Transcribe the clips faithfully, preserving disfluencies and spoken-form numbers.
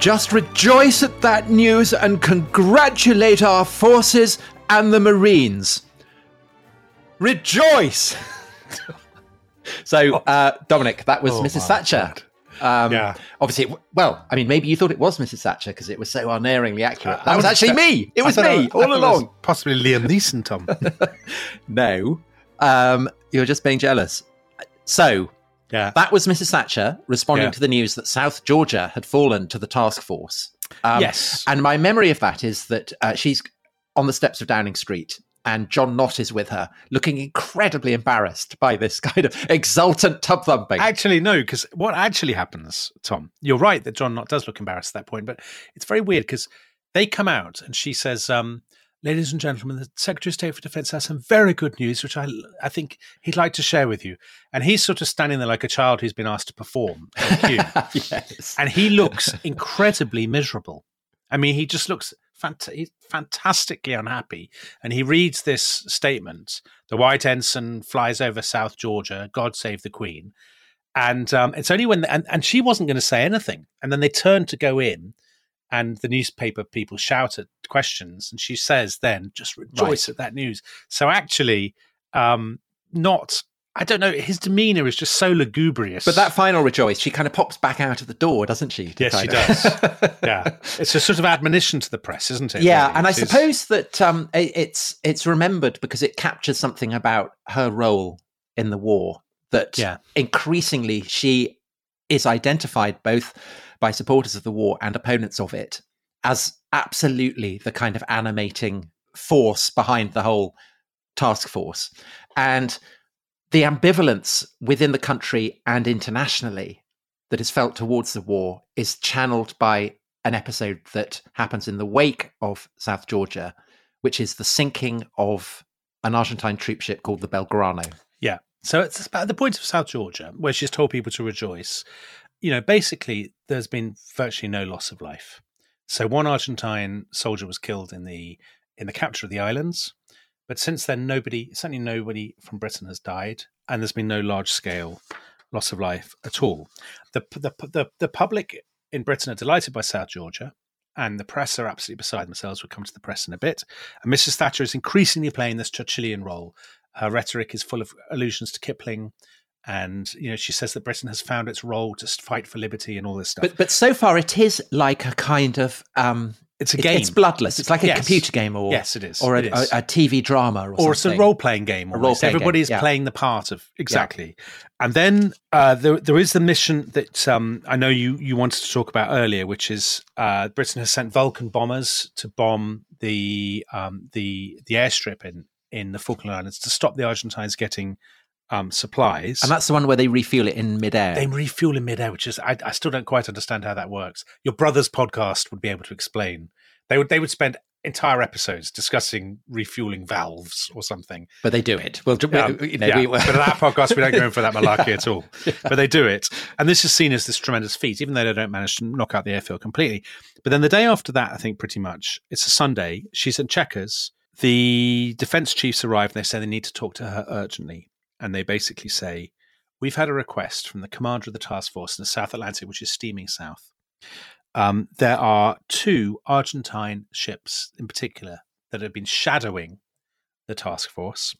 just rejoice at that news and congratulate our forces and the Marines. Rejoice! So, uh, Dominic, that was Oh, Missus my Thatcher. God. Um, Yeah. Obviously, well, I mean, maybe you thought it was Missus Thatcher because it was so unerringly accurate. Uh, that I was would actually expect- me. It I was thought me I- I all thought it was along. Possibly Liam Neeson, Tom. No, um, you're just being jealous. So, Yeah. that was Missus Thatcher responding Yeah. to the news that South Georgia had fallen to the task force. Um, Yes. And my memory of that is that uh, she's on the steps of Downing Street and John Knott is with her, looking incredibly embarrassed by this kind of exultant tub thumping. Actually, no, because what actually happens, Tom, you're right that John Knott does look embarrassed at that point, but it's very weird because they come out and she says, um, ladies and gentlemen, the Secretary of State for Defense has some very good news, which I, I think he'd like to share with you. And he's sort of standing there like a child who's been asked to perform on cue. Yes. And he looks incredibly miserable. I mean, he just looks fant- he's fantastically unhappy. And he reads this statement, the white ensign flies over South Georgia, God save the Queen. And um, it's only when, the, and, and she wasn't going to say anything. And then they turn to go in and the newspaper people shout at questions. And she says then, just rejoice Right. at that news. So actually, um, not... I don't know. His demeanor is just so lugubrious. But that final rejoice, she kind of pops back out of the door, doesn't she? to Yes, kind she of- does. Yeah, it's a sort of admonition to the press, isn't it? Yeah, really? and I It is- suppose that um, it- it's it's remembered because it captures something about her role in the war that Yeah. increasingly she is identified both by supporters of the war and opponents of it as absolutely the kind of animating force behind the whole task force. And the ambivalence within the country and internationally that is felt towards the war is channeled by an episode that happens in the wake of South Georgia, which is the sinking of an Argentine troop ship called the Belgrano. Yeah. So it's about the point of South Georgia, where she's told people to rejoice. You know, basically, there's been virtually no loss of life. So one Argentine soldier was killed in the in the capture of the islands, but since then, nobody, certainly nobody from Britain has died, and there's been no large scale loss of life at all. The the the, the public in Britain are delighted by South Georgia. And the press are absolutely beside themselves. We'll come to the press in a bit. And Missus Thatcher is increasingly playing this Churchillian role. Her rhetoric is full of allusions to Kipling. And, you know, she says that Britain has found its role to fight for liberty and all this stuff. But but so far it is like a kind of um, it's a it- game. It's bloodless. It's like a Yes. computer game, or Yes, it is. or a, It is. a, a T V drama, or, or it's a something. role-playing game. A almost. role-playing game, Everybody's yeah. playing the part of exactly. And then uh, there, there is the mission that um, I know you you wanted to talk about earlier, which is uh, Britain has sent Vulcan bombers to bomb the um, the the airstrip in in the Falkland Islands to stop the Argentines getting um, supplies. And that's the one where they refuel it in midair. They refuel in midair, which is I, I still don't quite understand how that works. Your brother's podcast would be able to explain. They would they would spend entire episodes discussing refueling valves or something. But they do it. Well, Um, you know, yeah, we, but at that podcast, we don't go in for that malarkey at all. But they do it. And this is seen as this tremendous feat, even though they don't manage to knock out the airfield completely. But then the day after that, I think pretty much, it's a Sunday, she's in Chequers. The defense chiefs arrive and they say they need to talk to her urgently. And they basically say, we've had a request from the commander of the task force in the South Atlantic, which is steaming south. Um, there are two Argentine ships in particular that have been shadowing the task force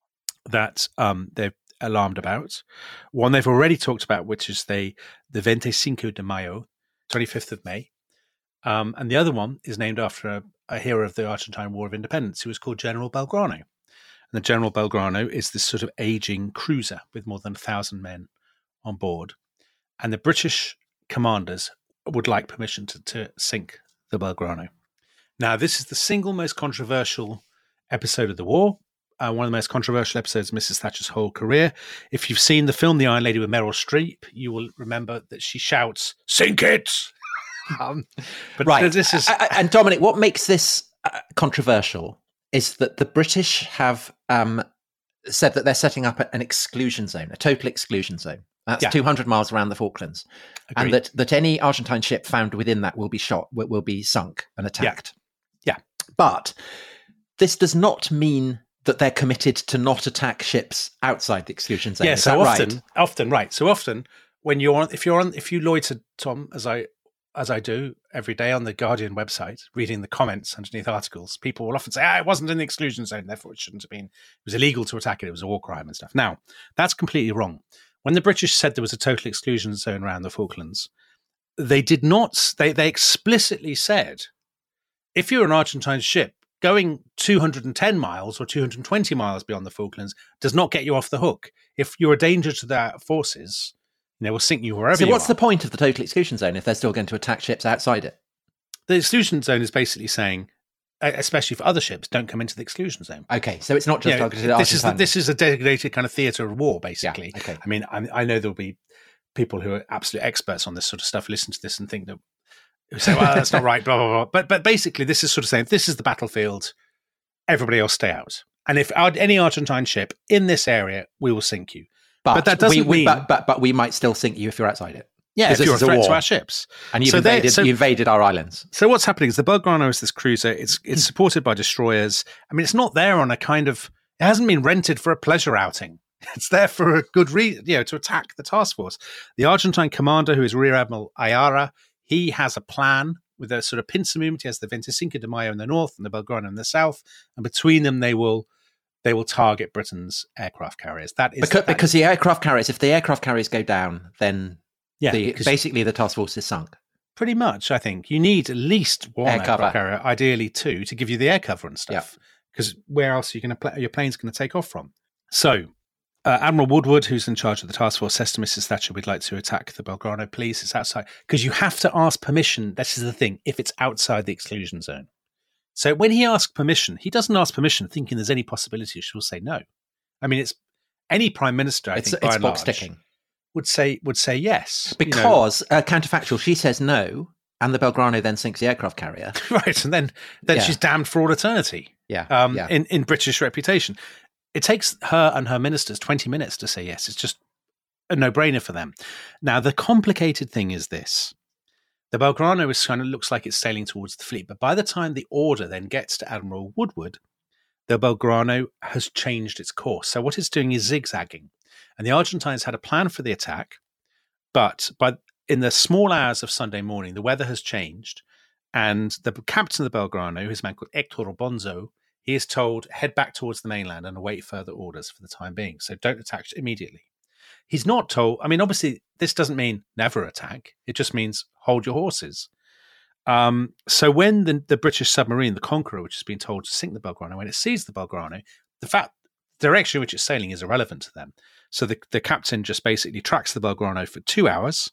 that um, they're alarmed about. One they've already talked about, which is the, the veinticinco de Mayo, twenty-fifth of May. Um, and the other one is named after a, a hero of the Argentine War of Independence who was called General Belgrano. And the General Belgrano is this sort of aging cruiser with more than a thousand men on board. And the British commanders would like permission to, to sink the Belgrano. Now, this is the single most controversial episode of the war. Uh, one of the most controversial episodes of Missus Thatcher's whole career. If you've seen the film The Iron Lady with Meryl Streep, you will remember that she shouts, "Sink it!" um, but right. this is... I- I- and Dominic, what makes this uh, controversial is that the British have um, said that they're setting up an exclusion zone, a total exclusion zone. That's Yeah. two hundred miles around the Falklands. Agreed. And that, that any Argentine ship found within that will be shot, will, will be sunk and attacked. Yeah. But this does not mean that they're committed to not attack ships outside the exclusion zone. Yeah, Is so that often, right? often, right. So often when you're on, if you're on, if you loiter, Tom, as I as I do every day on the Guardian website, reading the comments underneath articles, people will often say, ah, it wasn't in the exclusion zone, therefore it shouldn't have been. It was illegal to attack it. It was a war crime and stuff. Now, that's completely wrong. When the British said there was a total exclusion zone around the Falklands, they did not, they, they explicitly said, if you're an Argentine ship, going two hundred ten miles or two hundred twenty miles beyond the Falklands does not get you off the hook. If you're a danger to their forces, they will sink you wherever so you are. So what's the point of the total exclusion zone if they're still going to attack ships outside it? The exclusion zone is basically saying, especially for other ships, don't come into the exclusion zone. Okay, so it's not just you know, targeted at this is the, Argentina. This is a designated kind of theatre of war, basically. Yeah, okay. I mean, I, I know there'll be people who are absolute experts on this sort of stuff listen to this and think that, who say, well, that's not right, blah, blah, blah. But, but basically, this is sort of saying, this is the battlefield, everybody else stay out. And if any Argentine ship in this area, we will sink you. But, but that doesn't we, we, mean... But, but, but we might still sink you if you're outside it. Yeah, if you're a threat to our ships. And you've, so invaded, so, you invaded our islands. So what's happening is the Belgrano is this cruiser. It's it's supported by destroyers. I mean, it's not there on a kind of... It hasn't been rented for a pleasure outing. It's there for a good reason, you know, to attack the task force. The Argentine commander, who is Rear Admiral Ayala, he has a plan with a sort of pincer movement. He has the veinticinco de Mayo in the north and the Belgrano in the south. And between them, they will... they will target Britain's aircraft carriers. That is because, that because is, the aircraft carriers, if the aircraft carriers go down, then yeah, the, basically the task force is sunk. Pretty much, I think. You need at least one air aircraft cover. carrier, ideally two, to give you the air cover and stuff. Because yeah. where else are you going to pl- your plane's going to take off from? So, uh, Admiral Woodward, who's in charge of the task force, says to Missus Thatcher, we'd like to attack the Belgrano, please. It's outside. Because you have to ask permission. This is the thing, if it's outside the exclusion zone. So when he asks permission, he doesn't ask permission thinking there's any possibility she'll say no. I mean, it's any prime minister, I it's, think, it's by and box large, ticking. would say would say yes. Because, you know, uh, counterfactual, she says no, and the Belgrano then sinks the aircraft carrier. Right, and then, then yeah. she's damned for all eternity. Yeah, um, yeah. In, in British reputation. It takes her and her ministers twenty minutes to say yes. It's just a no-brainer for them. Now, the complicated thing is this. The Belgrano is kind of looks like it's sailing towards the fleet, but by the time the order then gets to Admiral Woodward, the Belgrano has changed its course. So what it's doing is zigzagging. And the Argentines had a plan for the attack, but by in the small hours of Sunday morning, the weather has changed, and the captain of the Belgrano, who's a man called Hector Bonzo, he is told, head back towards the mainland and await further orders for the time being. So don't attack immediately. He's not told, I mean, obviously, this doesn't mean never attack. It just means hold your horses. Um, so when the, the British submarine, the Conqueror, which has been told to sink the Belgrano, when it sees the Belgrano, the fact, the direction in which it's sailing is irrelevant to them. So the, the captain just basically tracks the Belgrano for two hours.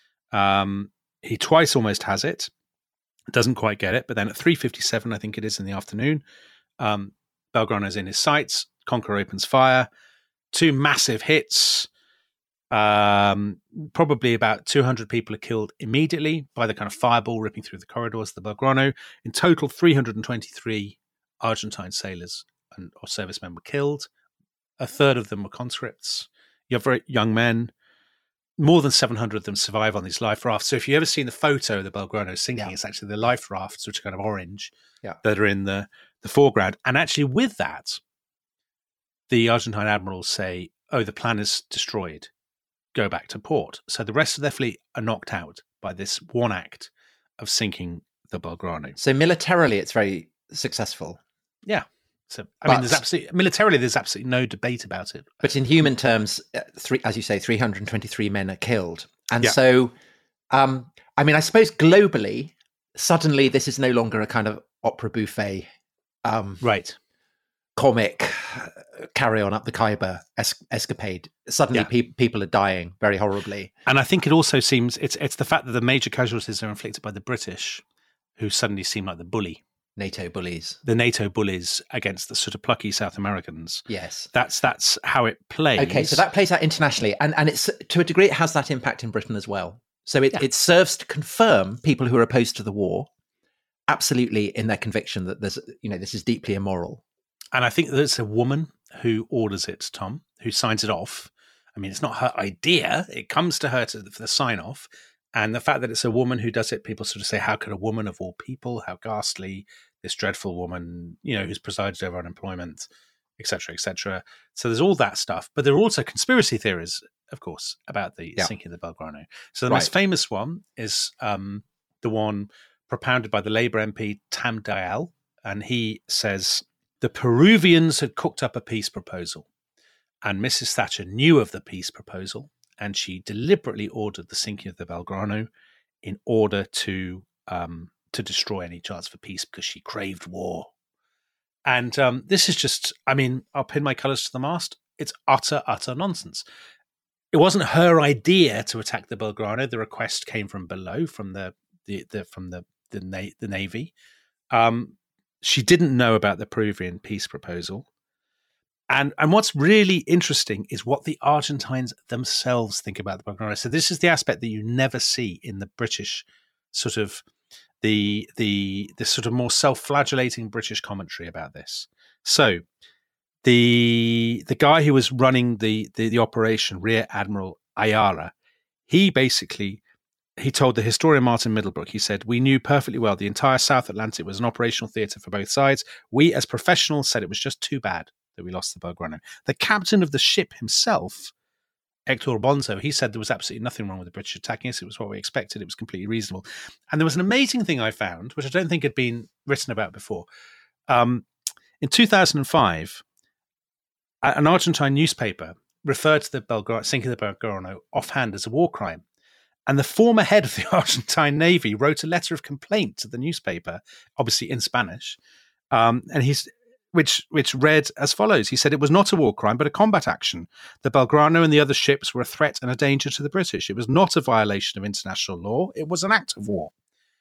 Um, he twice almost has it, doesn't quite get it, but then at three fifty-seven, I think it is in the afternoon, um, Belgrano's in his sights, Conqueror opens fire, two massive hits. Um, probably about two hundred people are killed immediately by the kind of fireball ripping through the corridors of the Belgrano. In total, three hundred twenty-three Argentine sailors and or servicemen were killed. A third of them were conscripts. You have very young men. More than seven hundred of them survive on these life rafts. So if you've ever seen the photo of the Belgrano sinking, yeah. It's actually the life rafts, which are kind of orange, yeah. that are in the, the foreground. And actually with that, the Argentine admirals say, oh, the plan is destroyed. Go back to port. So the rest of their fleet are knocked out by this one act of sinking the Belgrano. So militarily, it's very successful. Yeah. So I but, mean, there's absolutely militarily, there's absolutely no debate about it. But in human terms, three, as you say, three hundred twenty-three men are killed, and yeah. so, um, I mean, I suppose globally, suddenly this is no longer a kind of opera buffet, um, right? Comic carry on up the Khyber es- escapade. Suddenly, yeah. pe- people are dying very horribly, and I think it also seems it's it's the fact that the major casualties are inflicted by the British, who suddenly seem like the bully. NATO bullies, the NATO bullies against the sort of plucky South Americans. Yes, that's that's how it plays. Okay, so that plays out internationally, and and it's to a degree it has that impact in Britain as well. So it, yeah. it serves to confirm people who are opposed to the war, absolutely in their conviction that there's you know this is deeply immoral. And I think that it's a woman who orders it, Tom, who signs it off. I mean, it's not her idea; it comes to her to, for the sign off. And the fact that it's a woman who does it, people sort of say, how could a woman of all people, how ghastly, this dreadful woman, you know, who's presided over unemployment, et cetera, et cetera. So there's all that stuff. But there are also conspiracy theories, of course, about the yeah. sinking of the Belgrano. So the right. most famous one is um, the one propounded by the Labour M P Tam Dayal, and he says the Peruvians had cooked up a peace proposal, and Missus Thatcher knew of the peace proposal, and she deliberately ordered the sinking of the Belgrano in order to um, to destroy any chance for peace because she craved war. And um, this is just, I mean, I'll pin my colours to the mast. It's utter, utter nonsense. It wasn't her idea to attack the Belgrano. The request came from below, from the the, the from the the, na- the Navy. Um, she didn't know about the Peruvian peace proposal. And and what's really interesting is what the Argentines themselves think about the Belgrano. So this is the aspect that you never see in the British sort of the the the sort of more self-flagellating British commentary about this. So the the guy who was running the the, the operation, Rear Admiral Ayala, he basically he told the historian Martin Middlebrook, he said, "We knew perfectly well the entire South Atlantic was an operational theatre for both sides. We as professionals said it was just too bad that we lost the Belgrano." The captain of the ship himself, Hector Bonzo, he said there was absolutely nothing wrong with the British attacking us. It was what we expected. It was completely reasonable. And there was an amazing thing I found, which I don't think had been written about before. Um, in two thousand five, an Argentine newspaper referred to the Belgrano, sinking the Belgrano offhand as a war crime. And the former head of the Argentine Navy wrote a letter of complaint to the newspaper, obviously in Spanish, um, and he's which which read as follows. He said, "It was not a war crime, but a combat action. The Belgrano and the other ships were a threat and a danger to the British. It was not a violation of international law. It was an act of war."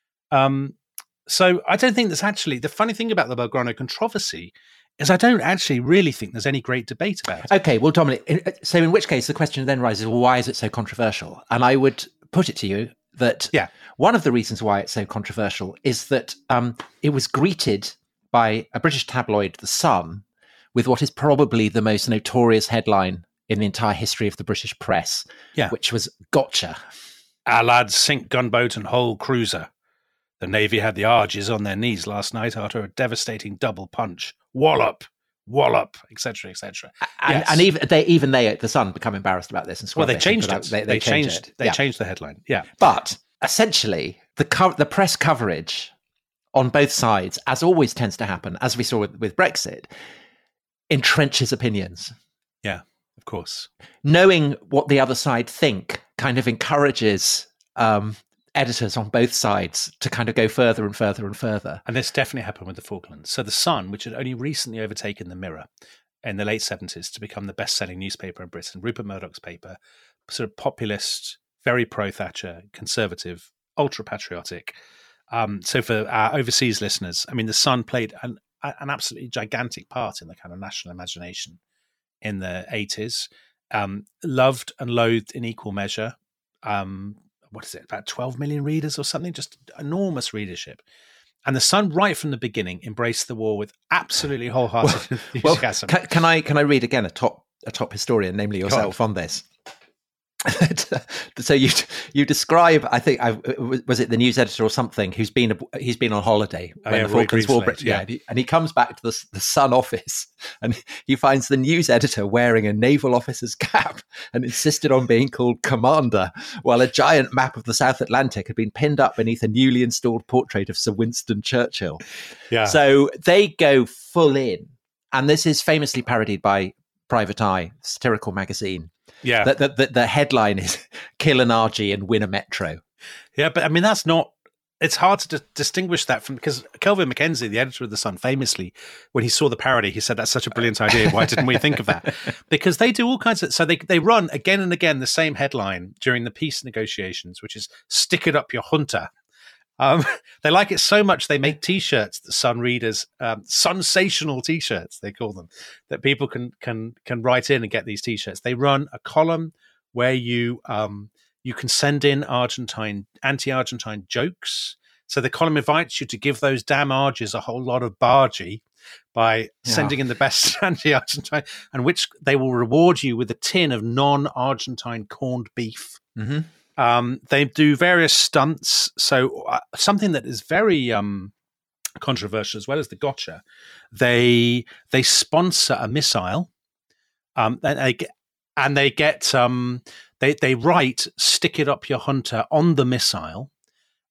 Um, so I don't think there's actually, the funny thing about the Belgrano controversy is I don't actually really think there's any great debate about it. Okay, well, Dominic, so in which case the question then rises, well, why is it so controversial? And I would put it to you that yeah. one of the reasons why it's so controversial is that um, it was greeted by a British tabloid, The Sun, with what is probably the most notorious headline in the entire history of the British press, yeah. which was "Gotcha. Our lads sink gunboat and whole cruiser. The Navy had the Arges on their knees last night after a devastating double punch. Wallop, wallop, et cetera, et cetera." And, yes. and even they, even they at The Sun, become embarrassed about this. And well, they it changed out, it. They, they, they changed. changed it. They yeah. changed the headline. Yeah, but essentially, the co- the press coverage on both sides, as always tends to happen, as we saw with, with Brexit, entrenches opinions. Yeah, of course. Knowing what the other side think kind of encourages um, editors on both sides to kind of go further and further and further. And this definitely happened with the Falklands. So The Sun, which had only recently overtaken the Mirror in the late seventies to become the best-selling newspaper in Britain, Rupert Murdoch's paper, sort of populist, very pro-Thatcher, conservative, ultra-patriotic. Um, so for our overseas listeners, I mean, The Sun played an, an absolutely gigantic part in the kind of national imagination in the eighties. Um, loved and loathed in equal measure. Um, what is it, about twelve million readers or something? Just enormous readership. And The Sun, right from the beginning, embraced the war with absolutely wholehearted well, enthusiasm. Well, can, can I can I read again a top a top historian, namely yourself, on this? So you you describe, I think, I, was it the news editor or something, who's been he's been on holiday when oh, yeah, the Falklands War, yeah, yeah, and he, and he comes back to the the Sun office and he finds the news editor wearing a naval officer's cap and insisted on being called commander, while a giant map of the South Atlantic had been pinned up beneath a newly installed portrait of Sir Winston Churchill. Yeah. So they go full in, and this is famously parodied by Private Eye, satirical magazine. Yeah, the, the, the headline is "Kill an Argy and win a Metro." Yeah, but I mean that's not. It's hard to d- distinguish that from, because Kelvin Mackenzie, the editor of The Sun, famously, when he saw the parody, he said, "That's such a brilliant idea. Why didn't we think of that?" Because they do all kinds of. So they they run again and again the same headline during the peace negotiations, which is "Stick it up your junta." Um, they like it so much they make T-shirts that Sun readers, um, sensational T-shirts they call them, that people can can can write in and get these T-shirts. They run a column where you um, you can send in Argentine anti-Argentine jokes. So the column invites you to give those damn Argies a whole lot of bargy by yeah. sending in the best anti-Argentine, and which they will reward you with a tin of non-Argentine corned beef. Mm-hmm. Um, they do various stunts. So uh, something that is very um, controversial, as well as the gotcha, they they sponsor a missile, um, and they get, and they get um, they they write "Stick it up your hunter" on the missile,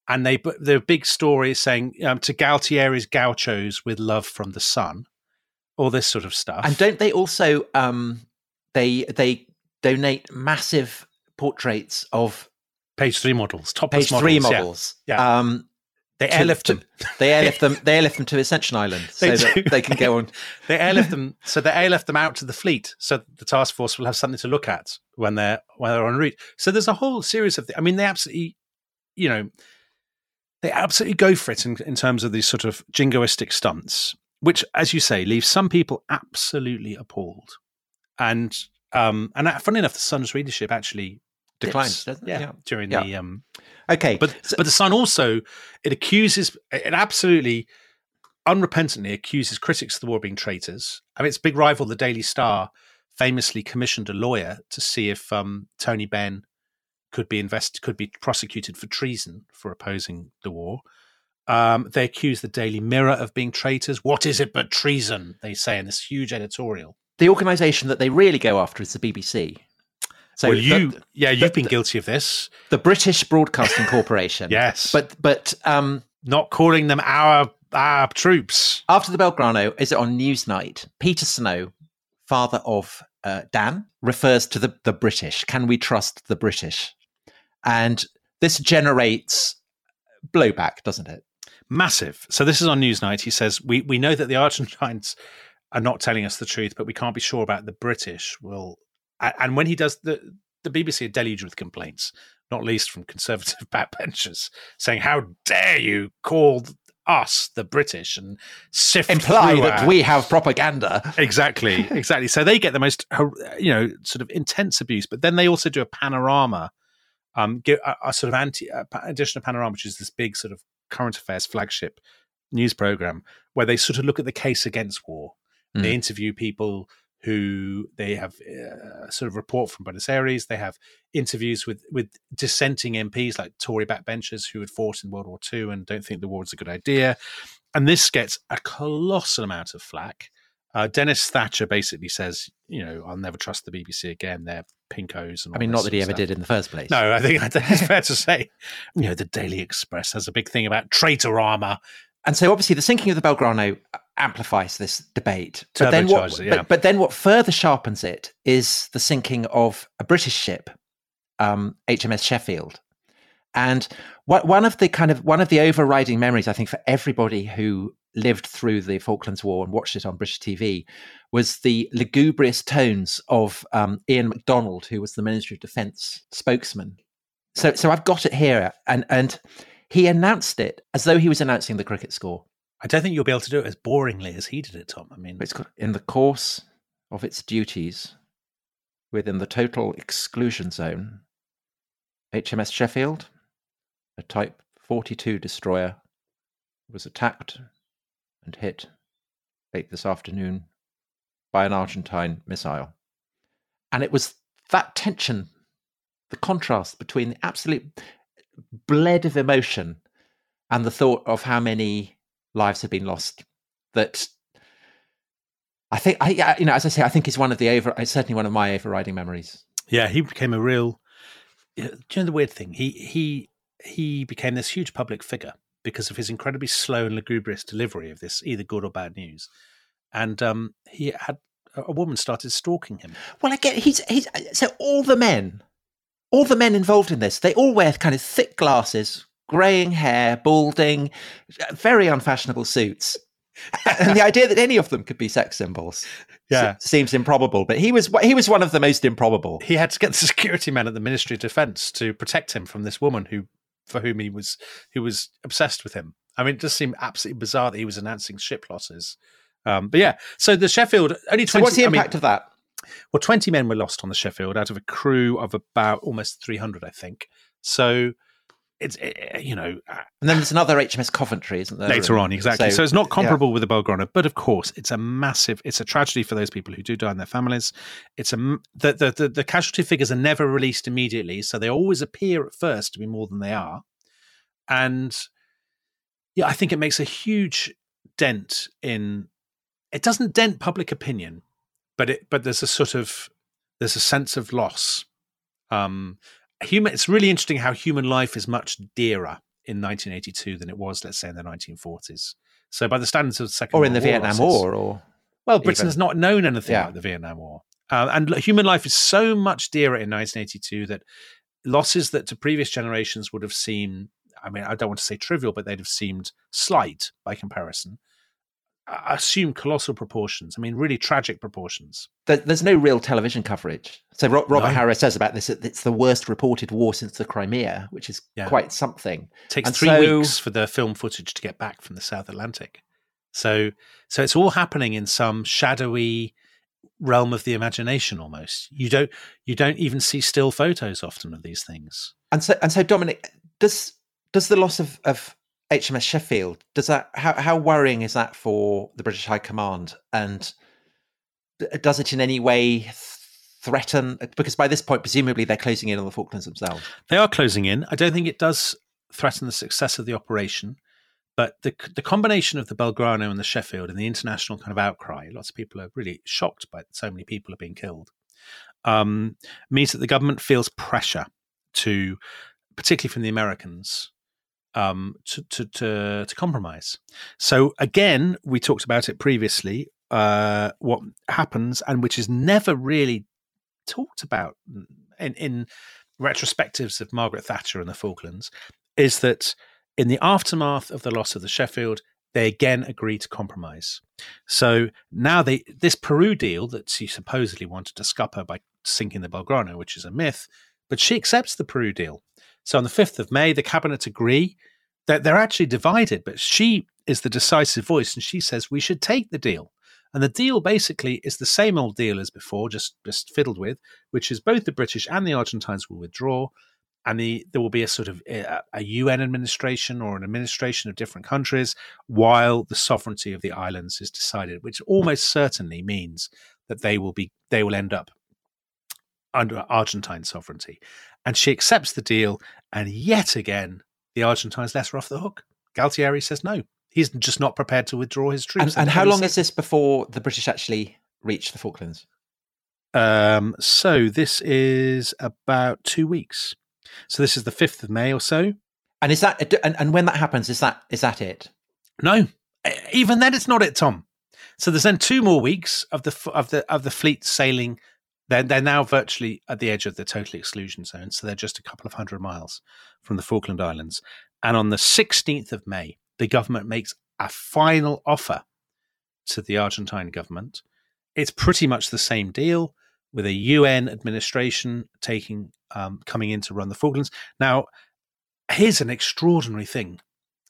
and they put the big story is saying um, to Galtieri's gauchos with love from the sun, all this sort of stuff. And don't they also um, they they donate massive portraits of page three models, page topless models, three models? Yeah. yeah. Um, they airlift to, them. They airlift them. They airlift them to Ascension Island so They that do. they can go on. They airlift them, so they airlift them out to the fleet, so the task force will have something to look at when they're when they're en route. So there's a whole series of. Th- I mean, they absolutely, you know, they absolutely go for it in, in terms of these sort of jingoistic stunts, which, as you say, leaves some people absolutely appalled. And um, and funny enough, the Sun's readership actually declines, doesn't it? Yeah, Yeah. during yeah. the um. Okay, but so, but the Sun also it accuses it absolutely unrepentantly accuses critics of the war of being traitors. I mean, its big rival, the Daily Star, famously commissioned a lawyer to see if um, Tony Benn could be invest could be prosecuted for treason for opposing the war. Um, they accuse the Daily Mirror of being traitors. What is it but treason? They say in this huge editorial. The organisation that they really go after is the B B C. So well, you, the, yeah, you've the, been guilty of this. The British Broadcasting Corporation. Yes, but but um, not calling them our our troops. After the Belgrano, is it on Newsnight? Peter Snow, father of uh, Dan, refers to the the British. Can we trust the British? And this generates blowback, doesn't it? Massive. So this is on Newsnight. He says, we, we know that the Argentines are not telling us the truth, but we can't be sure about the British. Will And when he does, the, the B B C are deluged with complaints, not least from conservative backbenchers, saying, how dare you call us, the British, and sift imply through that our... we have propaganda. Exactly, exactly. So they get the most, you know, sort of intense abuse, but then they also do a panorama, um, give a, a sort of anti uh, additional panorama, which is this big sort of current affairs flagship news program where they sort of look at the case against war. Mm. They interview people who they have uh, a sort of report from Buenos Aires. They have interviews with, with dissenting M Ps like Tory backbenchers who had fought in World War Two and don't think the war is a good idea. And this gets a colossal amount of flack. Uh, Dennis Thatcher basically says, you know, I'll never trust the B B C again. They're pinkos. And all I mean, not that he ever stuff. did in the first place. No, I think it's fair to say. You know, the Daily Express has a big thing about traitor armour. And so obviously the sinking of the Belgrano amplifies this debate. But then, what, it, yeah. but, but then what further sharpens it is the sinking of a British ship, um, H M S Sheffield. And what, one of the kind of one of the overriding memories, I think, for everybody who lived through the Falklands War and watched it on British T V was the lugubrious tones of um, Ian MacDonald, who was the Ministry of Defence spokesman. So, so I've got it here, and and he announced it as though he was announcing the cricket score. I don't think you'll be able to do it as boringly as he did it, Tom. I mean, it's got, in the course of its duties within the total exclusion zone, H M S Sheffield, a Type forty-two destroyer, was attacked and hit late this afternoon by an Argentine missile. And it was that tension, the contrast between the absolute bled of emotion and the thought of how many lives have been lost, that I think, I you know, as I say, I think is one of the over, it's certainly one of my overriding memories. Yeah, he became a real. Do you know the weird thing? He he he became this huge public figure because of his incredibly slow and lugubrious delivery of this either good or bad news, and um, he had a woman started stalking him. Well, I get he's he's so all the men, all the men involved in this, they all wear kind of thick glasses, greying hair, balding, very unfashionable suits. And the idea that any of them could be sex symbols yeah. s- seems improbable. But he was he was one of the most improbable. He had to get the security man at the Ministry of Defence to protect him from this woman who, for whom he was who was obsessed with him. I mean, it just seemed absolutely bizarre that he was announcing ship losses. Um, but yeah, so the Sheffield only twenty. So what's the impact I mean, of that? Well, twenty men were lost on the Sheffield out of a crew of about almost three hundred, I think. So. It's it, you know, and then there's another H M S Coventry, isn't there? Later on, exactly. So, so it's not comparable yeah. with the Belgrano, but of course, it's a massive. It's a tragedy for those people who do die and their families. It's a the the the, the casualty figures are never released immediately, so they always appear at first to be more than they are. And yeah, I think it makes a huge dent in. It doesn't dent public opinion, but it but there's a sort of there's a sense of loss. Um, Human, it's really interesting how human life is much dearer in nineteen eighty-two than it was, let's say, in the nineteen forties. So by the standards of the Second or World in the War Vietnam losses, War, or well, Britain even- has not known anything Yeah. like the Vietnam War. Uh, and human life is so much dearer in nineteen eighty-two that losses that to previous generations would have seemed, I mean, I don't want to say trivial, but they'd have seemed slight by comparison, uh, assume colossal proportions. I mean, really tragic proportions. there- there's no real television coverage. So Ro- Robert No. Harris says about this, it's the worst reported war since the Crimea, which is Yeah. quite something. It takes And three so- weeks for the film footage to get back from the South Atlantic. So, so it's all happening in some shadowy realm of the imagination almost. You don't you don't even see still photos often of these things. And so, and so, Dominic, does does the loss of, of H M S Sheffield, does that how how worrying is that for the British High Command, and d- does it in any way th- threaten? Because by this point, presumably, they're closing in on the Falklands themselves. They are closing in. I don't think it does threaten the success of the operation, but the the combination of the Belgrano and the Sheffield and the international kind of outcry, lots of people are really shocked by so many people are being killed, um, means that the government feels pressure to, particularly from the Americans, um, to, to to to compromise. So again, we talked about it previously. Uh, what happens, and which is never really talked about in, in retrospectives of Margaret Thatcher and the Falklands, is that in the aftermath of the loss of the Sheffield, they again agreed to compromise. So now they this Peru deal that she supposedly wanted to scupper by sinking the Belgrano, which is a myth, but she accepts the Peru deal. So on the fifth of May, the cabinet agree that they're actually divided, but she is the decisive voice, and she says we should take the deal. And the deal basically is the same old deal as before, just, just fiddled with, which is both the British and the Argentines will withdraw, and the, there will be a sort of a, a U N administration or an administration of different countries while the sovereignty of the islands is decided, which almost certainly means that they will be they will end up under Argentine sovereignty. And she accepts the deal, and yet again, the Argentines let her off the hook. Galtieri says no. He's just not prepared to withdraw his troops. And, and how long is this before the British actually reach the Falklands? Um, so this is about two weeks. So this is the fifth of May or so. And is that and, and when that happens, is that is that it? No, even then, it's not it, Tom. So there's then two more weeks of the of the of the fleet sailing. They're they're now virtually at the edge of the total exclusion zone. So they're just a couple of hundred miles from the Falkland Islands. And on the sixteenth of May, the government makes a final offer to the Argentine government. It's pretty much the same deal, with a U N administration taking um, coming in to run the Falklands. Now, here's an extraordinary thing.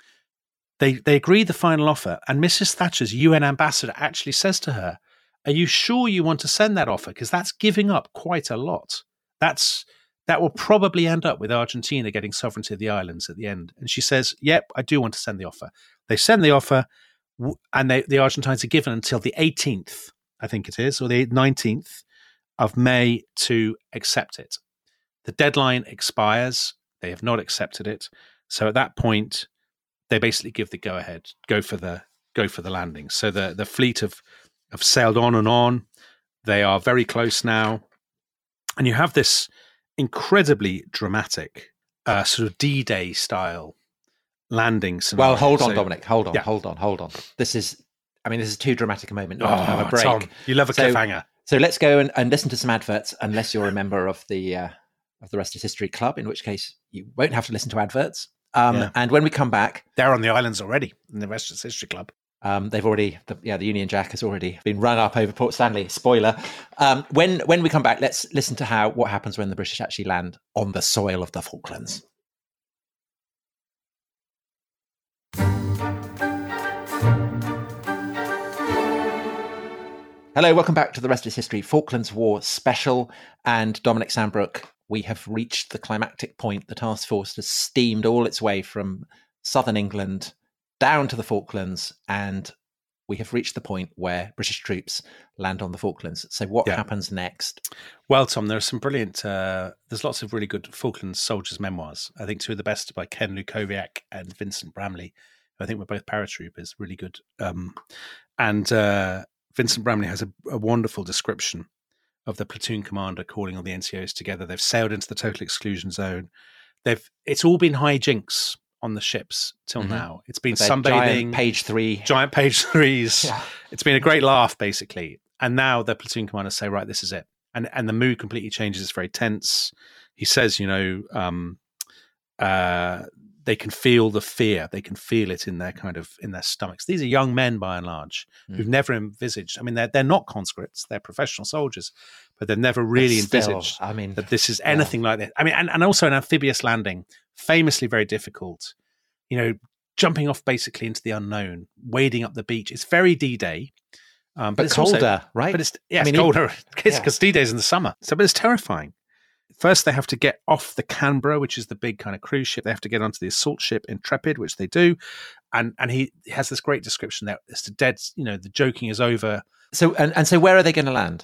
They they agreed the final offer, and Missus Thatcher's U N ambassador actually says to her, "Are you sure you want to send that offer? Because that's giving up quite a lot. That's that will probably end up with Argentina getting sovereignty of the islands at the end." And she says, "Yep, I do want to send the offer." They send the offer, and they, the Argentines are given until the eighteenth, I think it is, or the nineteenth of May to accept it. The deadline expires. They have not accepted it. So at that point, they basically give the go-ahead, go for the go for the landing. So the, the fleet have, have sailed on and on. They are very close now. And you have this incredibly dramatic uh, sort of D-Day style landing scenario. Well, hold on, So- Dominic. Hold on, yeah. hold on, hold on. This is, I mean, this is too dramatic a moment Oh, not to have a break. Tom, you love a So- cliffhanger. So let's go and, and listen to some adverts, unless you're a member of the uh, of the Rest is History Club, in which case you won't have to listen to adverts. Um, Yeah. And when we come back, They're on the islands already in the Rest is History Club. um, they've already, the, yeah, the Union Jack has already been run up over Port Stanley. Spoiler. Um, when when we come back, let's listen to how what happens when the British actually land on the soil of the Falklands. Hello, welcome back to the Rest is History Falklands War special. And Dominic Sandbrook, we have reached the climactic point. The task force has steamed all its way from southern England down to the Falklands, and we have reached the point where British troops land on the Falklands. So what Yeah. happens next? Well, Tom, there are some brilliant, uh, there's lots of really good Falklands soldiers' memoirs. I think two of the best are by Ken Lukowiak and Vincent Bramley. I think we're both paratroopers, really good. Um, and uh, Vincent Bramley has a, a wonderful description of the platoon commander calling all the N C Os together. They've sailed into the total exclusion zone. They've It's all been hijinks on the ships till Mhm. now. It's been With their sunbathing, giant page three. giant page threes. Yeah. It's been a great laugh, basically. And now the platoon commanders say, right, this is it. And and the mood completely changes. It's very tense. He says, you know, um, uh, they can feel the fear. They can feel it in their kind of in their stomachs. These are young men, by and large, Mm. who've never envisaged. I mean, they're they're not conscripts. They're professional soldiers, but they've never really But still, envisaged I mean, that this is anything like this. I mean, and, and also an amphibious landing, famously very difficult. You know, jumping off basically into the unknown, wading up the beach. It's very D-Day. Um, but, but it's colder, also, right? But it's yeah, I it's mean, colder. It's yeah. because D-Day's in the summer. So, but it's terrifying. First, they have to get off the Canberra, which is the big kind of cruise ship. They have to get onto the assault ship Intrepid, which they do. And and he has this great description there. It's the dead, you know, the joking is over. So and, and so where are they going to land?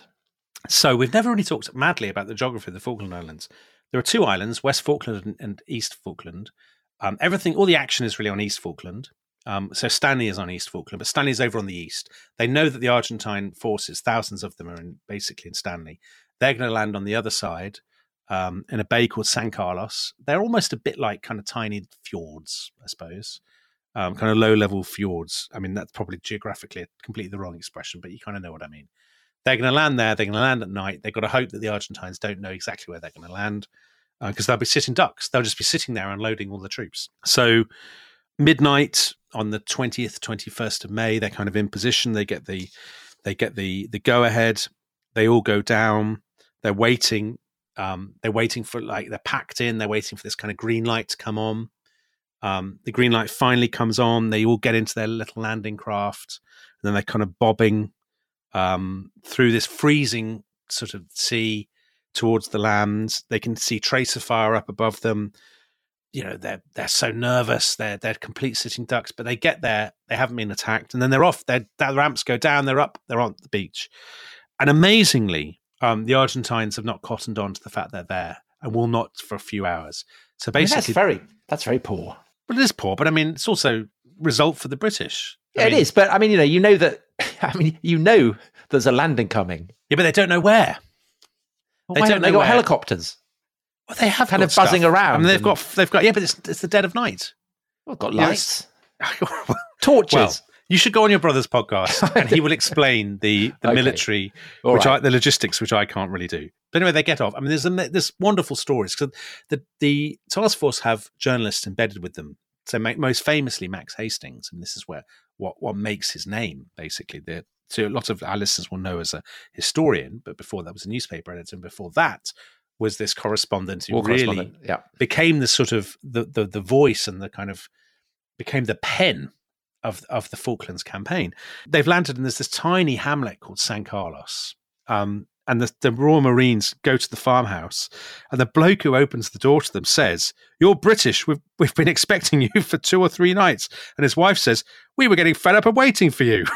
So we've never really talked madly about the geography of the Falkland Islands. There are two islands, West Falkland and, and East Falkland. Um, everything, all the action is really on East Falkland. Um, so Stanley is on East Falkland, but Stanley's over on the east. They know that the Argentine forces, thousands of them are in, basically in Stanley. They're going to land on the other side um, in a bay called San Carlos. They're almost a bit like kind of tiny fjords, I suppose, um, kind of low-level fjords. I mean, that's probably geographically completely the wrong expression, but you kind of know what I mean. They're going to land there. They're going to land at night. They've got to hope that the Argentines don't know exactly where they're going to land because uh, they'll be sitting ducks. They'll just be sitting there unloading all the troops. So midnight on the twentieth, twenty-first of May, they're kind of in position. They get the they get the the go ahead. They all go down. They're waiting. Um, they're waiting for like they're packed in. They're waiting for this kind of green light to come on. Um, the green light finally comes on. They all get into their little landing craft, and then they're kind of bobbing um, through this freezing sort of sea towards the land. They can see tracer fire up above them. You know, they're they're so nervous. They're they're complete sitting ducks, but they get there. They haven't been attacked, and then they're off. Their the ramps go down. They're up. They're on the beach, and amazingly, um, the Argentines have not cottoned on to the fact they're there, and will not for a few hours. So I mean, basically, that's very that's very poor. Well, it is poor, but I mean, it's also result for the British. I Yeah, mean, it is. But I mean, you know, you know that. I mean, you know, there's a landing coming. Yeah, but they don't know where. Well, They why don't haven't they know got where. helicopters? Well, they have Kind got of buzzing stuff. around I mean, they've and- got they've got yeah, but it's it's the dead of night. Well, got Yes. lights, torches. Well, you should go on your brother's podcast, and he will explain the the Okay. military, All which right. I, the logistics, which I can't really do. But anyway, they get off. I mean, there's a, there's wonderful stories because the the task force have journalists embedded with them. So ma- most famously, Max Hastings, and this is where what what makes his name basically. The so a lot of our listeners will know as a historian, but before that was a newspaper editor, and before that was this correspondent who War really correspondent, yeah. became the sort of the, the the voice and the kind of became the pen of of the Falklands campaign. They've landed and there's this tiny hamlet called San Carlos. Um, and the, the Royal Marines go to the farmhouse, and the bloke who opens the door to them says, "You're British. We've we've been expecting you for two or three nights." And his wife says, "We were getting fed up of waiting for you."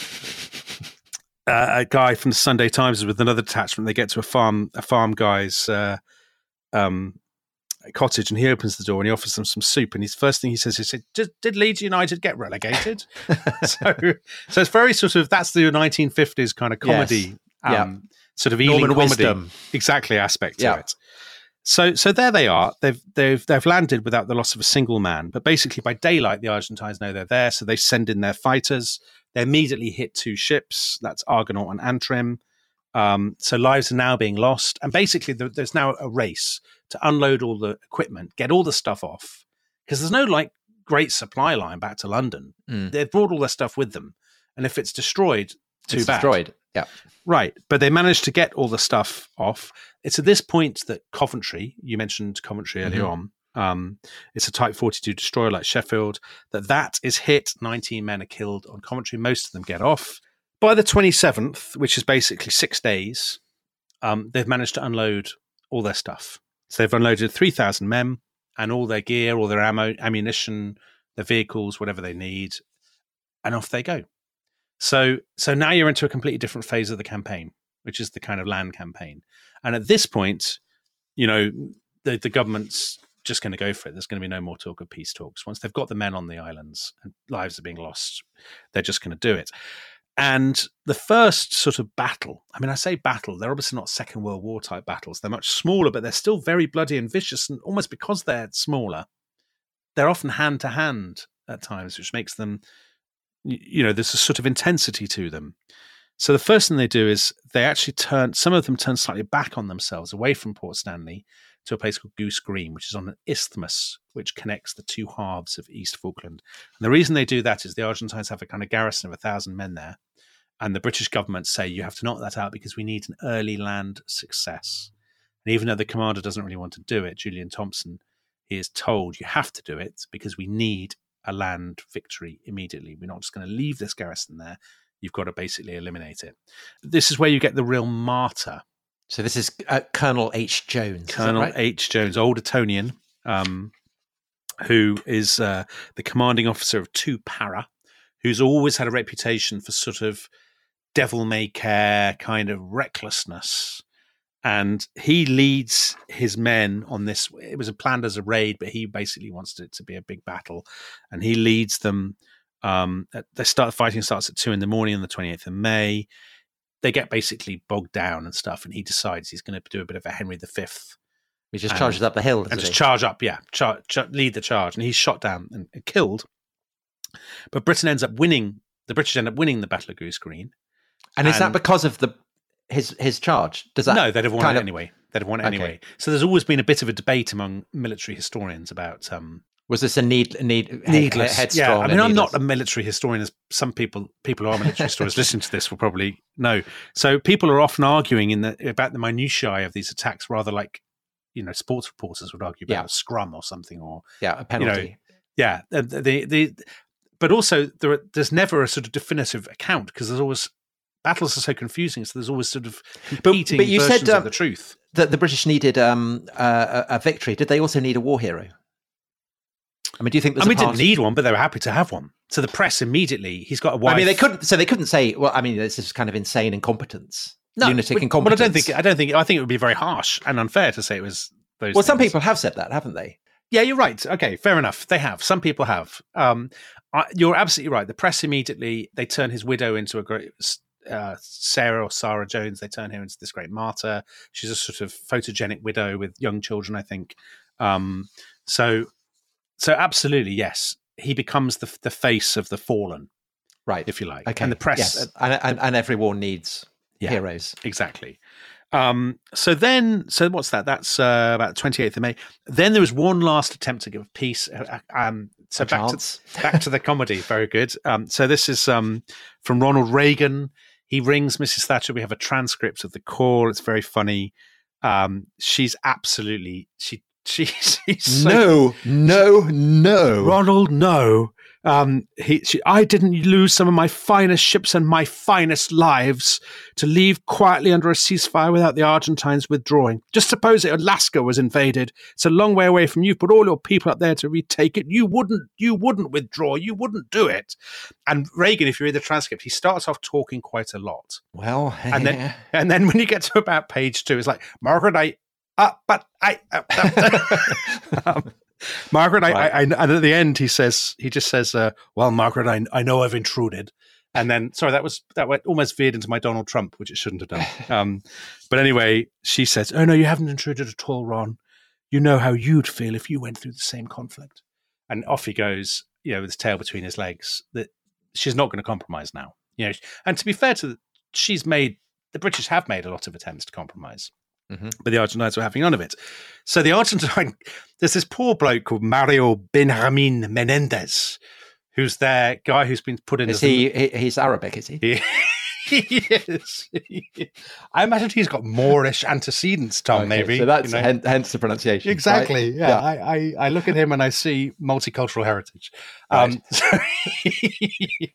uh, a guy from the Sunday Times is with another detachment. They get to a farm a farm guy's uh, um, cottage, and he opens the door and he offers them some soup. And his first thing he says is, "Did, did Leeds United get relegated?" so, so it's very sort of that's the nineteen fifties kind of comedy. Yes. Yeah. Um, sort of Ealing Norman comedy, Wisdom. exactly aspect Yeah. to it. So, so there they are. They've they've they've landed without the loss of a single man. But basically, by daylight, the Argentines know they're there, so they send in their fighters. They immediately hit two ships. That's Argonaut and Antrim. Um, so lives are now being lost, and basically, there, there's now a race to unload all the equipment, get all the stuff off, because there's no like great supply line back to London. Mm. They've brought all their stuff with them, and if it's destroyed, too It's bad. destroyed. Yeah. Right, but they managed to get all the stuff off. It's at this point that Coventry, you mentioned Coventry earlier Mhm. on, um, it's a Type forty-two destroyer like Sheffield, that that is hit, nineteen men are killed on Coventry, most of them get off. By the twenty-seventh, which is basically six days, um, they've managed to unload all their stuff. So they've unloaded three thousand men and all their gear, all their ammo, ammunition, their vehicles, whatever they need, and off they go. So, so now you're into a completely different phase of the campaign, which is the kind of land campaign. And at this point, you know, the, the government's just going to go for it. There's going to be no more talk of peace talks. Once they've got the men on the islands and lives are being lost, they're just going to do it. And the first sort of battle, I mean, I say battle, they're obviously not Second World War type battles. They're much smaller, but they're still very bloody and vicious. And almost because they're smaller, they're often hand to hand at times, which makes them, you know, there's a sort of intensity to them. So the first thing they do is they actually turn, some of them turn slightly back on themselves, away from Port Stanley to a place called Goose Green, which is on an isthmus which connects the two halves of East Falkland. And the reason they do that is the Argentines have a kind of garrison of a thousand men there. And the British government say you have to knock that out because we need an early land success. And even though the commander doesn't really want to do it, Julian Thompson, he is told you have to do it because we need a land victory immediately. We're not just going to leave this garrison there. You've got to basically eliminate it. This is where you get the real martyr. So this is uh, Colonel H. Jones. Colonel right? H. Jones, old Etonian, um, who is uh, the commanding officer of two para, who's always had a reputation for sort of devil-may-care kind of recklessness. And he leads his men on this. It was planned as a raid, but he basically wants it to be a big battle. And he leads them. Um, they start fighting starts at two in the morning on the twenty-eighth of May. They get basically bogged down and stuff. And he decides he's going to do a bit of a Henry the Fifth. He just and, charges up the hill. And just he? charge up, yeah. Char- char- lead the charge. And he's shot down and, and killed. But Britain ends up winning. The British end up winning the Battle of Goose Green. And, and is that because of the his his charge? Does that no? They'd have won it of, anyway. They'd have won it okay. anyway. So there's always been a bit of a debate among military historians about um, was this a need need needless? Headstrong yeah, I mean, I'm needless. not a military historian, as some people people who are military historians listening to this will probably know. So people are often arguing in the about the minutiae of these attacks, rather like you know sports reporters would argue about yeah. a scrum or something, or yeah, a penalty. You know, yeah, the, the the but also there are, there's never a sort of definitive account because there's always. Battles are so confusing, so there's always sort of competing but, but you versions said, um, of the truth. That the British needed um, uh, a, a victory. Did they also need a war hero? I mean, do you think? I mean, a didn't need one, but they were happy to have one. So the press immediately, he's got a wife. I mean, they couldn't. So they couldn't say, "Well, I mean, this is kind of insane incompetence, no, lunatic but, incompetence." But I don't think. I don't think. I think it would be very harsh and unfair to say it was those. Well, things. some people have said that, haven't they? Yeah, you're right. Okay, fair enough. They have. Some people have. Um, I, you're absolutely right. The press immediately they turn his widow into a great. Uh, Sarah or Sarah Jones, they turn her into this great martyr. She's a sort of photogenic widow with young children, I think. Um, so, so absolutely, yes, he becomes the the face of the fallen, right? If you like. Okay. And the press, yes. and, and, and every war needs yeah, heroes, exactly. Um, so then, so what's that? That's uh, about twenty-eighth of May. Then there was one last attempt to give peace. Uh, um, so a back chance. to back to the comedy. Very good. Um, so this is um, from Ronald Reagan. He rings Missus Thatcher. We have a transcript of the call. It's very funny. Um, she's absolutely she she she's so, no no no Ronald no. Um, he she, I didn't lose some of my finest ships and my finest lives to leave quietly under a ceasefire without the Argentines withdrawing. Just suppose that Alaska was invaded. It's a long way away from you. Put all your people up there to retake it. You wouldn't. You wouldn't withdraw. You wouldn't do it. And Reagan, if you read the transcript, he starts off talking quite a lot. Well, and then and then when you get to about page two, it's like Margaret, I, uh, but I. Uh, uh, um, Margaret, I, right. I, I, and at the end he says, he just says, uh, "Well, Margaret, I, I know I've intruded," and then, sorry, that was that went, almost veered into my Donald Trump, which it shouldn't have done. Um, but anyway, she says, "Oh no, you haven't intruded at all, Ron. You know how you'd feel if you went through the same conflict." And off he goes, you know, with his tail between his legs. That she's not going to compromise now, you know. And to be fair to, she's made the British have made a lot of attempts to compromise. Mm-hmm. But the Argentines were having none of it. So the Argentine, there's this poor bloke called Mario Benjamin Menendez, who's their guy who's been put in. Is he? A, he's Arabic, is he? he he is. I imagine he's got Moorish antecedents, Tom. Okay, maybe so that's you know? hence, hence the pronunciation. Exactly. Right? Yeah. yeah. I, I I look at him and I see multicultural heritage. Um, right. so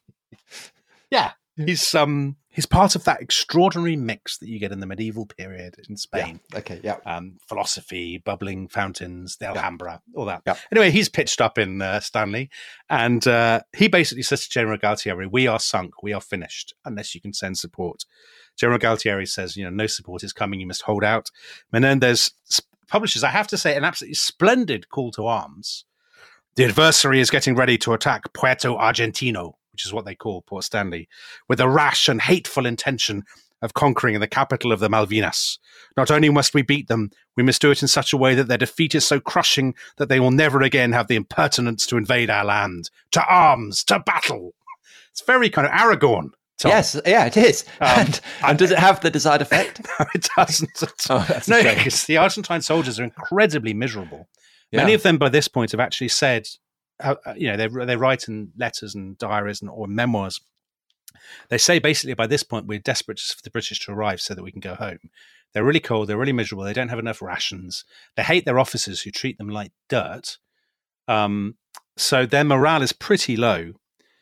yeah. He's um he's part of that extraordinary mix that you get in the medieval period in Spain. Yeah. Okay, yeah. Um, philosophy, bubbling fountains, the Alhambra, yeah. all that. Yeah. Anyway, he's pitched up in uh, Stanley, and uh, he basically says to General Galtieri, "We are sunk, we are finished, unless you can send support." General Galtieri says, "You know, no support is coming. You must hold out." Menendez publishes, I have to say, an absolutely splendid call to arms. The adversary is getting ready to attack Puerto Argentino, which is what they call Port Stanley, with a rash and hateful intention of conquering the capital of the Malvinas. Not only must we beat them, we must do it in such a way that their defeat is so crushing that they will never again have the impertinence to invade our land. To arms, to battle. It's very kind of Aragorn. Tom. Yes, yeah, it is. Um, and, and does it have the desired effect? No, it doesn't. Oh, that's no, a shame. because the Argentine soldiers are incredibly miserable. Yeah. Many of them, by this point, have actually said, uh, you know, they they write in letters and diaries and or memoirs. They say basically by this point we're desperate just for the British to arrive so that we can go home. They're really cold. They're really miserable. They don't have enough rations. They hate their officers who treat them like dirt. Um, so their morale is pretty low.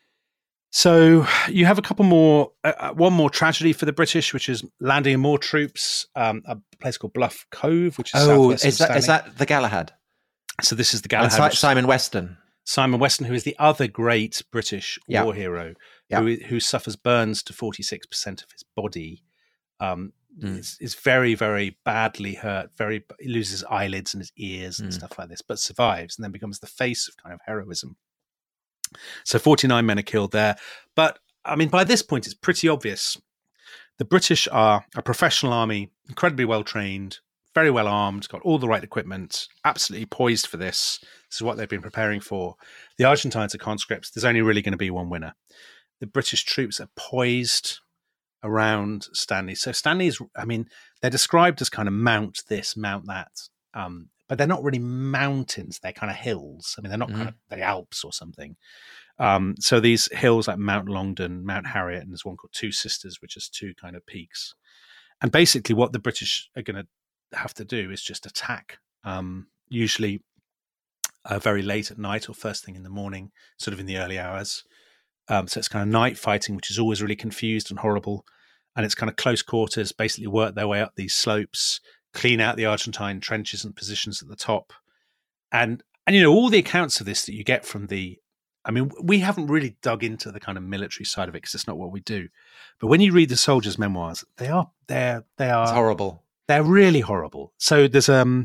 So you have a couple more, uh, one more tragedy for the British, which is landing more troops, um, a place called Bluff Cove, which is oh, southwest is of that, is Stanley. that the Galahad? So this is the And Galahad. Si- Simon Weston. Simon Weston, who is the other great British Yeah. war hero, Yeah. who who suffers burns to forty-six percent of his body, um, Mm. is, is very, very badly hurt, very he loses his eyelids and his ears and Mm. stuff like this, but survives and then becomes the face of kind of heroism. So forty-nine men are killed there. But, I mean, by this point, it's pretty obvious. The British are a professional army, incredibly well-trained, very well armed, got all the right equipment, absolutely poised for this. This is what they've been preparing for. The Argentines are conscripts. There's only really going to be one winner. The British troops are poised around Stanley. So Stanley is, I mean, they're described as kind of mount this, mount that, um, but they're not really mountains. They're kind of hills. I mean, they're not Mhm. kind of the Alps or something. Um, so these hills like Mount Longdon, Mount Harriet, and there's one called Two Sisters, which is two kind of peaks. And basically what the British are going to have to do is just attack, um, usually uh, very late at night or first thing in the morning, sort of in the early hours. Um, so it's kind of night fighting, which is always really confused and horrible. And it's kind of close quarters, basically work their way up these slopes, clean out the Argentine trenches and positions at the top. And, and you know, all the accounts of this that you get from the, I mean, we haven't really dug into the kind of military side of it because it's not what we do. But when you read the soldiers' memoirs, they are, they're, they are It's horrible. They're really horrible. So there's, um,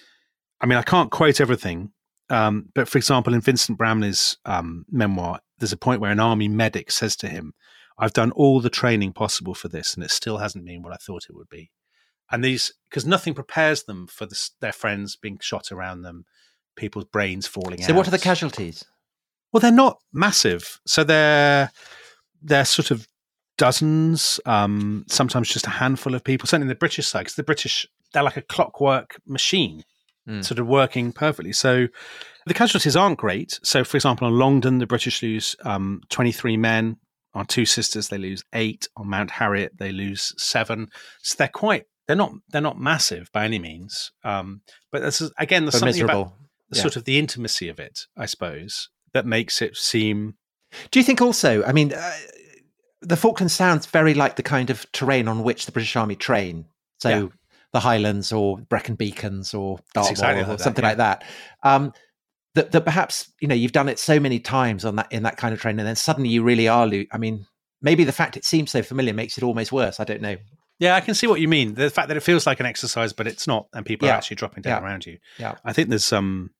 I mean, I can't quote everything. Um, but for example, in Vincent Bramley's um, memoir, there's a point where an army medic says to him, I've done all the training possible for this, and it still hasn't been what I thought it would be. And these, because nothing prepares them for this, their friends being shot around them, people's brains falling out. So what are the casualties? Well, they're not massive. So they're, they're sort of dozens, um, sometimes just a handful of people. Certainly in the British side, because the British, they're like a clockwork machine. Mm. Sort of working perfectly. So the casualties aren't great. So, for example, on Longdon, the British lose um, twenty-three men. On Two Sisters, they lose eight. On Mount Harriet, they lose seven. So they're quite, they're not, they're not massive by any means. Um, but this is, again, there's but something miserable. about the Yeah. sort of the intimacy of it, I suppose, that makes it seem. Do you think also, I mean, uh, the Falklands sounds very like the kind of terrain on which the British Army train. So yeah. the Highlands or Brecon Beacons or Dartmoor exactly or like something that, yeah. like that. Um, that, that perhaps, you know, you've done it so many times on that in that kind of training, and then suddenly you really are. Lo- I mean, maybe the fact it seems so familiar makes it almost worse. I don't know. Yeah, I can see what you mean. The fact that it feels like an exercise, but it's not, and people Yeah. are actually dropping down Yeah. around you. Yeah, I think there's some.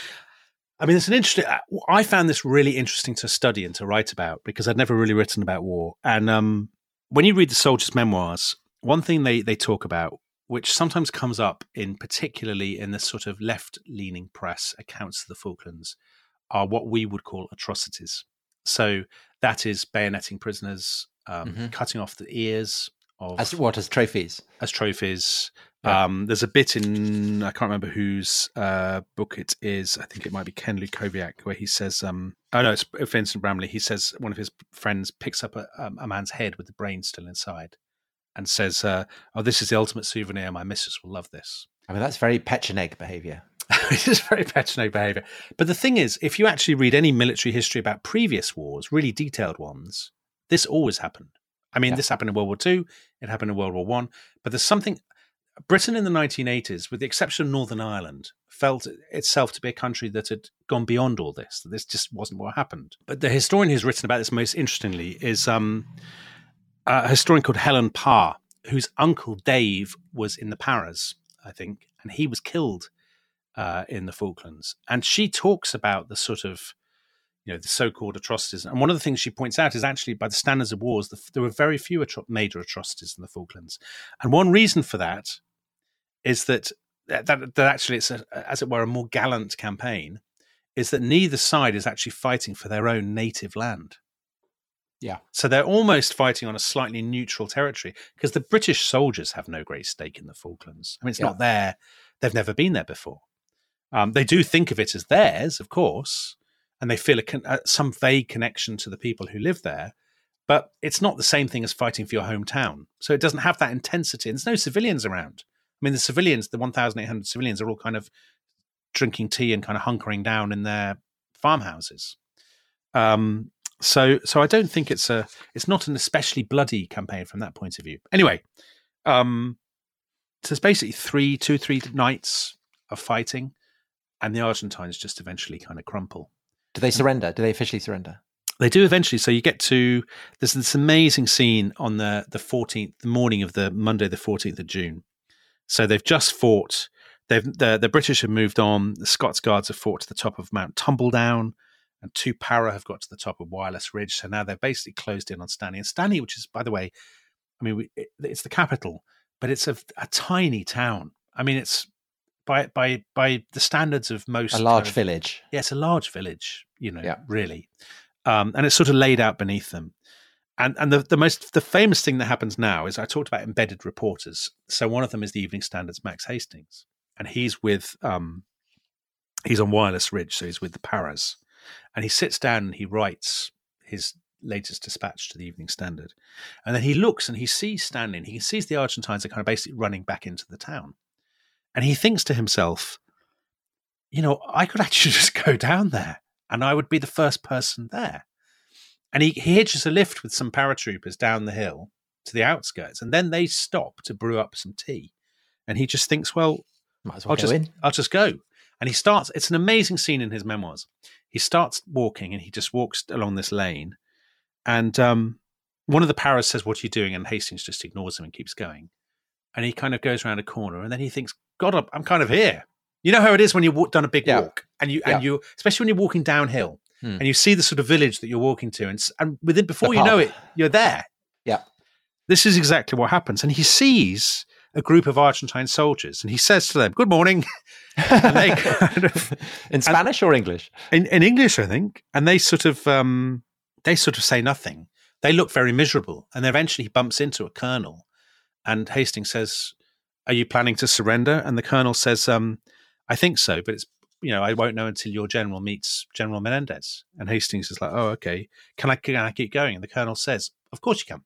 I mean, it's an interesting. I found this really interesting to study and to write about because I'd never really written about war. And um, when you read the soldiers' memoirs, one thing they they talk about, which sometimes comes up in particularly in the sort of left-leaning press accounts of the Falklands, are what we would call atrocities. So that is bayoneting prisoners, um, Mhm. cutting off the ears of as what as trophies. as trophies. Yeah. Um, there's a bit in, I can't remember whose uh, book it is. I think it might be Ken Lukowiak, where he says, um, oh no, it's Vincent Bramley. He says one of his friends picks up a, um, a man's head with the brain still inside and says, uh, oh, this is the ultimate souvenir. My missus will love this. I mean, that's very Pecheneg behaviour. It is very Pecheneg behaviour. But the thing is, if you actually read any military history about previous wars, really detailed ones, this always happened. I mean, Yeah. this happened in World War Two, it happened in World War One, but there's something. Britain in the nineteen eighties, with the exception of Northern Ireland, felt itself to be a country that had gone beyond all this, that this just wasn't what happened. But the historian who's written about this most interestingly is um, a historian called Helen Parr, whose uncle Dave was in the Paras, I think, and he was killed uh, in the Falklands. And she talks about the sort of you know, the so-called atrocities. And one of the things she points out is actually, by the standards of wars, the, there were very few atro- major atrocities in the Falklands. And one reason for that is that that, that actually it's, a, as it were, a more gallant campaign, is that neither side is actually fighting for their own native land. Yeah. So they're almost fighting on a slightly neutral territory, because the British soldiers have no great stake in the Falklands. I mean, it's Yeah. not there. They've never been there before. Um, they do think of it as theirs, of course, and they feel a con- uh, some vague connection to the people who live there. But it's not the same thing as fighting for your hometown. So it doesn't have that intensity. And there's no civilians around. I mean, the civilians, the one thousand eight hundred civilians, are all kind of drinking tea and kind of hunkering down in their farmhouses. Um, so, so I don't think it's a, it's not an especially bloody campaign from that point of view. Anyway, um, so there's basically three, two, three nights of fighting, and the Argentines just eventually kind of crumple. Do they surrender? Do they officially surrender? They do eventually. So you get to, there's this amazing scene on the the fourteenth, the morning of the Monday, the fourteenth of June. So they've just fought. They've the, the British have moved on. The Scots Guards have fought to the top of Mount Tumbledown, and two para have got to the top of Wireless Ridge. So now they're basically closed in on Stanley. And Stanley, which is, by the way, I mean, we, it, it's the capital, but it's a, a tiny town. I mean, it's by by by the standards of most A large kind of, village. Yeah, it's a large village. You know, Yeah. really. Um, and it's sort of laid out beneath them. And and the, the most the famous thing that happens now is, I talked about embedded reporters. So one of them is the Evening Standard's Max Hastings, and he's with um, he's on Wireless Ridge, so he's with the Paras, and he sits down and he writes his latest dispatch to the Evening Standard, and then he looks and he sees Stanley, and he sees the Argentines are kind of basically running back into the town, and he thinks to himself, you know, I could actually just go down there, and I would be the first person there. And he, he hitches a lift with some paratroopers down the hill to the outskirts, and then they stop to brew up some tea. And he just thinks, well, Might as well I'll go just, in. I'll just go. And he starts, it's an amazing scene in his memoirs. He starts walking, and he just walks along this lane. And um, one of the paras says, what are you doing? And Hastings just ignores him and keeps going. And he kind of goes around a corner, and then he thinks, God, I'm kind of here. You know how it is when you've done a big Yeah. walk, and you, Yeah. and you, especially when you're walking downhill, Hmm. and you see the sort of village that you're walking to, and, and within before The you know pub. it, you're there. Yeah. This is exactly what happens. And he sees a group of Argentine soldiers, and he says to them, good morning. And they kind of, In Spanish or English? in, in English, I think, and they sort of um, they sort of say nothing. They look very miserable, and then eventually he bumps into a colonel, and Hastings says, "Are you planning to surrender?" And the colonel says, um, "I think so, but it's you know I won't know until your general meets General Menendez." And Hastings is like, "Oh, okay. Can I can I keep going?" And the colonel says, "Of course you can."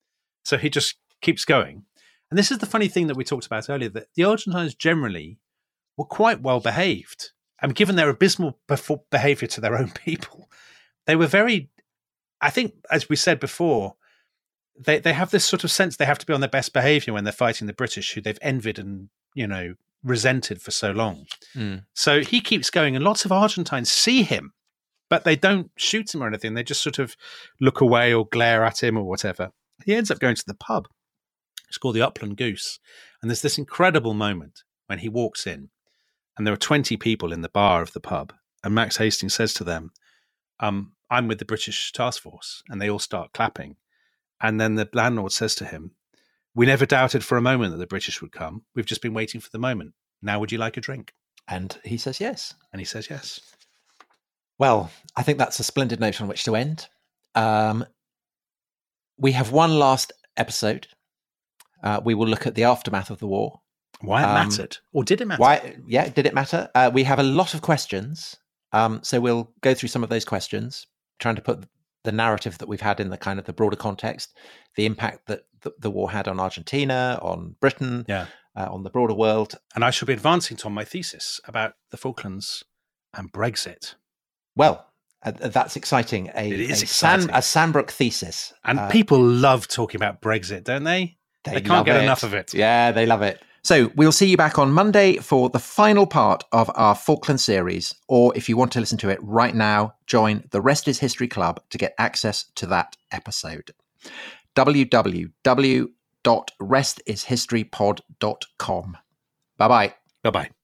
So he just keeps going. And this is the funny thing that we talked about earlier, that the Argentines generally were quite well behaved. And given their abysmal befo- behavior to their own people, they were very, I think, as we said before, they, they have this sort of sense they have to be on their best behavior when they're fighting the British, who they've envied and, you know, resented for so long. Mm. So he keeps going, and lots of Argentines see him, but they don't shoot him or anything. They just sort of look away or glare at him or whatever. He ends up going to the pub. It's called the Upland Goose. And there's this incredible moment when he walks in, and there are twenty people in the bar of the pub. And Max Hastings says to them, um, I'm with the British task force. And they all start clapping. And then the landlord says to him, we never doubted for a moment that the British would come. We've just been waiting for the moment. Now would you like a drink? And he says yes. And he says yes. Well, I think that's a splendid note on which to end. Um, we have one last episode. Uh, we will look at the aftermath of the war. Why it Um, mattered. Or did it matter? Why? Yeah, did it matter? Uh, we have a lot of questions. Um, so we'll go through some of those questions, trying to put the narrative that we've had in the kind of the broader context, the impact that the, the war had on Argentina, on Britain, Yeah. uh, on the broader world. And I shall be advancing, Tom, my thesis about the Falklands and Brexit. Well, uh, that's exciting. A, It is a, San, exciting. a Sandbrook thesis. And Uh, people love talking about Brexit, don't they? They, can't love get it. enough of it. Yeah, they love it. So we'll see you back on Monday for the final part of our Falkland series. Or if you want to listen to it right now, join the Rest is History Club to get access to that episode. w w w dot rest is history pod dot com. Bye-bye. Bye-bye.